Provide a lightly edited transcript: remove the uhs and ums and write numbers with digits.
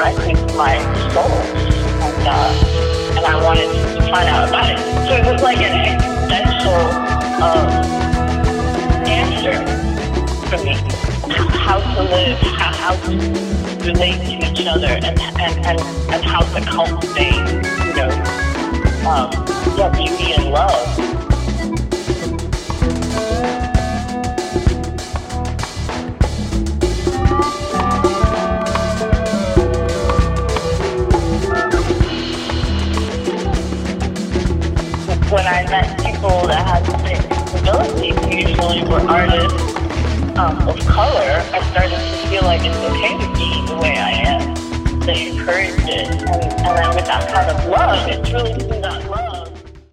I think, my soul. And I wanted to find out about it. So it was like an existential answer for me. How to live, how to relate to each other, and how to cultivate, beauty and love. When I met people that had disabilities, usually were artists of color, I started to feel like it's okay to be the way I am. They encouraged it. And then with that kind of love, it's really through that love.